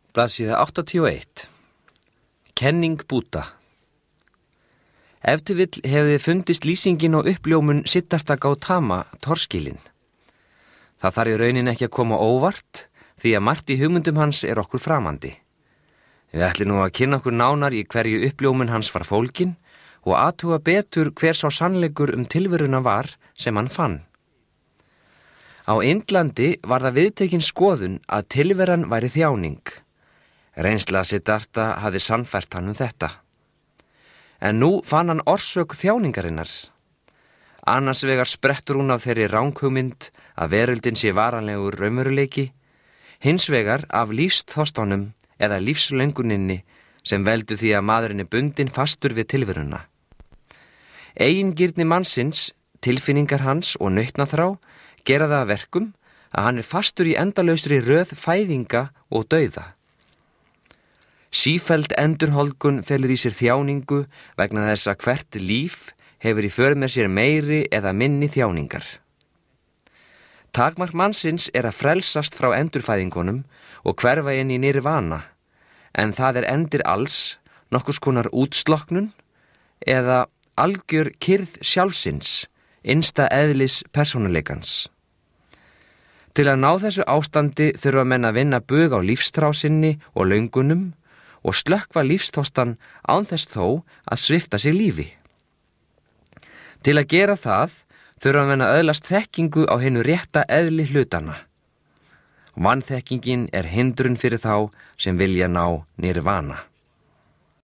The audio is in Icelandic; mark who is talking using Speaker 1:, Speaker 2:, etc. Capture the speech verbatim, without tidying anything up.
Speaker 1: Blaðsíða áttatíu og eitt. Kenning Búdda. Ef til vill hefði fundist lýsingin á uppljómun Siddhartha Gautama torskilin. Það þarf í raunin ekki að koma óvart því að margt í hugmyndum hans er okkur framandi. Við ætlum nú að kynna okkur nánar í hverju uppljómun hans var fólgin og athuga betur hver sá sannleikur um tilveruna var sem hann fann. Á Indlandi var það viðtekin skoðun að tilveran væri þjáning. Reynsla Siddhartha hafði sannfært hann um þetta. En nú fann hann orsök þjáningarinnar. Annars vegar sprettur hún af þeirri ranghugmynd að veröldin sé varanlegur raunveruleiki, hins vegar af lífsþostunum eða lífslönguninni sem veldur því að maðurinn er bundinn fastur við tilveruna. Eigingirni mannsins, tilfinningar hans og nautnaþrá gera það að verkum að hann er fastur í endalausri röð fæðinga og dauða. Sífelld endurholdgun felur í sér þjáningu vegna þess að hvert líf hefur í för með sér meiri eða minni þjáningar. Takmark mannsins er að frelsast frá endurfæðingunum og hverfa inn í nirvana, en það er endir alls, nokkurs konar útsloknun eða algjör kyrrð sjálfsins, innsta eðlis persónuleikans. Til að ná þessu ástandi þurfa menn að vinna bug á lífstrásinni og löngunum og slökkva lífsþostan án þess þó að svipta sig lífi. Til að gera það þurfa menn að öðlast þekkingu á hinu rétta eðli hlutana. Vanþekkingin er hindrun fyrir þá sem vilja ná nirvana.